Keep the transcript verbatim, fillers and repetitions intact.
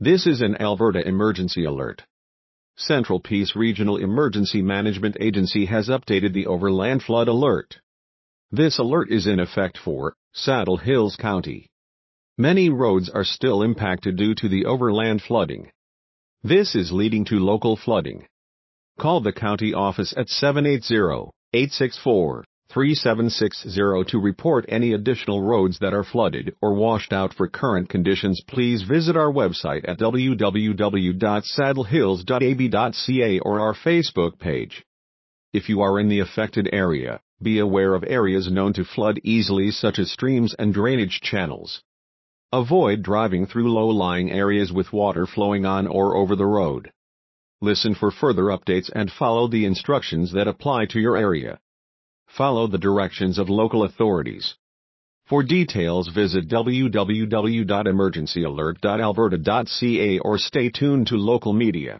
This is an Alberta emergency alert. Central Peace Regional Emergency Management Agency has updated the overland flood alert. This alert is in effect for Saddle Hills County. Many roads are still impacted due to the overland flooding. This is leading to local flooding. Call the county office at seven eight zero, eight six four, three seven six zero to report any additional roads that are flooded or washed out. For current conditions, please visit our website at w w w dot saddle hills dot a b dot c a or our Facebook page. If you are in the affected area, be aware of areas known to flood easily, such as streams and drainage channels. Avoid driving through low-lying areas with water flowing on or over the road. Listen for further updates and follow the instructions that apply to your area. Follow the directions of local authorities. For details, visit w w w dot emergency alert dot alberta dot c a or stay tuned to local media.